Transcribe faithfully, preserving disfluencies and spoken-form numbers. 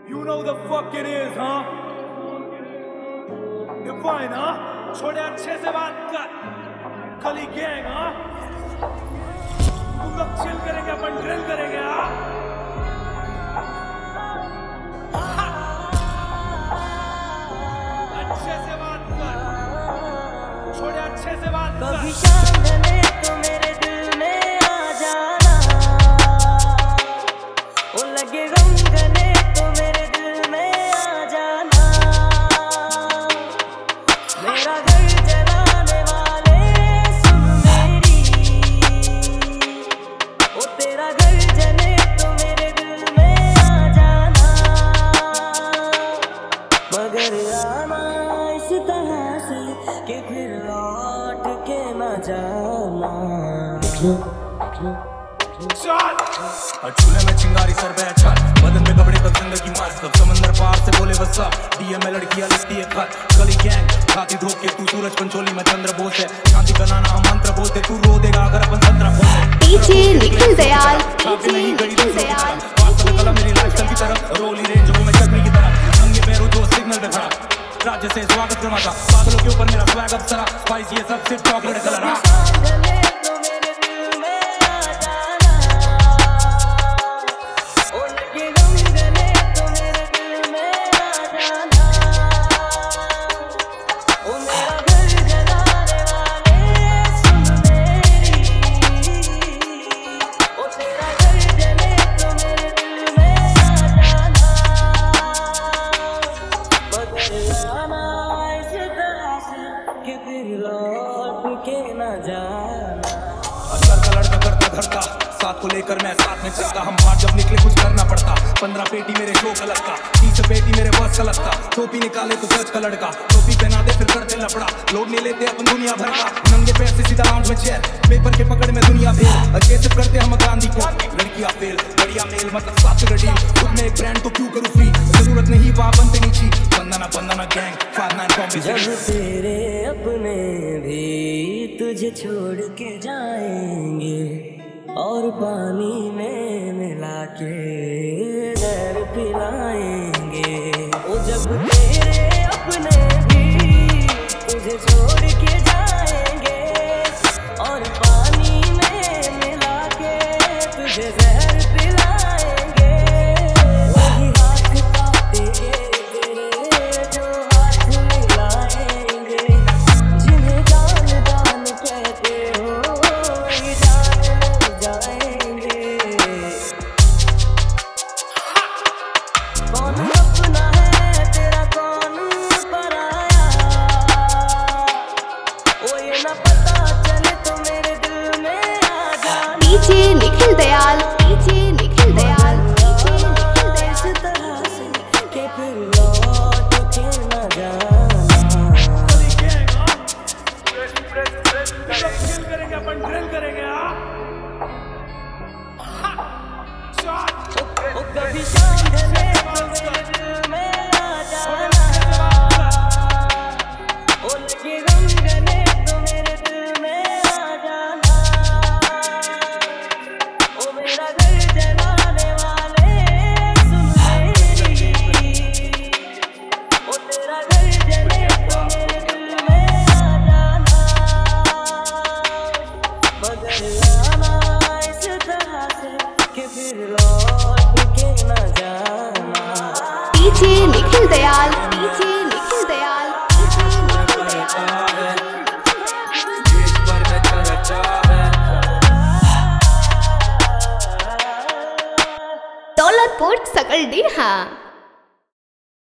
You know the fuck it is, huh? Divine, huh? छोड़े अच्छे से बात कर. कली गैंग, हाँ? तुम लोग चिल करेंगे, अपन ड्रिल करेंगे, हाँ? अच्छे से बात कर. छोड़े अच्छे से बात कर. कभी शाम ढले तो मेरे दिल में आ जाना. ओ लगे गम गले तो मेरे दिल में आ जाना. मेरा घर जलाने वाले सुन मेरी. ओ तेरा घर जले तो मेरे दिल में आ जाना. मगर आना इस तरह से कि फिर लौट के न जाना. चूल्हे में चिंगारी सर पे छत, बदन पे कपड़े तब जिंदगी मस्त. अब समंदर पार से बोले बस सब. डीएम लड़कियां लिखती है खत. गली गैंग खाती धोखे, तू सूरज पंचोली में चंद्र बोस है. शांति बनाना हम मंत्र बोलते, तू रो देगा अगर अपन संतरा बोले. DJ Nikhil Dayal, DJ Nikhil Dayal. वास्तव कला मेरी लाइफस्टाइल की तरफ, रोली रेंज में चक्री की तरह. नंगे पैरों जो सिग्नल पे खड़ा, राज्य से स्वागत करना था. बादलों के ऊपर मेरा स्वैग अप्सरा. स्पाइस ये सब सिर्फ चॉकलेट कलर. असर का लड़का करता धरता, साथ को लेकर मैं साथ में चलता. हम बाहर जब निकले कुछ करना पड़ता. पंद्रह पेटी मेरे शो का लड़का, तीस पेटी मेरे बस का लगता. टोपी निकाले तो सच का लड़का, टोपी पहना दे फिर करते लफड़ा. लोग ले लेते अपन दुनिया भर का. नंगे पैर से सीधा लाउंज में चेयर, पेपर के पकड़ में दुनिया फेल. अच्छे से करते हम गांधी को, लड़कियां फेल. बढ़िया मेल मतलब साथ से गडी. खुद में एक ब्रांड तो क्यों करूं फ्री. जरूरत नहीं वहाँ बनते नीची. बंदना बंदना गैंग फार नाइन कॉम्बी. जब तेरे अपने भी तुझे छोड़ के जाएंगे और पानी में मिला के जहर पिलाएंगे. ओ जब तेरे अपने भी तुझे छोड़ के जाएंगे और पानी में मिला के तुझे जहर पिलाएंगे. वही हाथ काटेंगे तेरे जो हाथ मिलाएंगे. जिन्हें जान जान कहते हो वही जान लग जाएंगे. कौन अपना है तेरा कौन पराया. ओ ये ना पता चले तो मेरे दिल में आ जाना. DJ Nikhil Dayal, DJ Nikhil Dayal, DJ Nikhil Dayal. इस तरह से कि फिर लौट के न जाना. कली गैंग, हाँ? तुम लोग चिल करेंगे, अपन ड्रिल करेंगे, हाँ? ओ कभी शाम ढले तो मेरे दिल में आ जाना. ओ लगे गम गले तो मेरे दिल में आ जाना. ओ मेरा घर जलाने वाले सुन मेरी. ओ तेरा घर जले तो मेरे दिल में आ जाना. मगर आना इस तरह से कि फिर लौट के न जाना. DJ Nikhil Dayal, DJ Nikhil Dayal, DJ Nikhil Dayal. देश भर में चर्चा है. दौलतपुर सकल डी हाँ.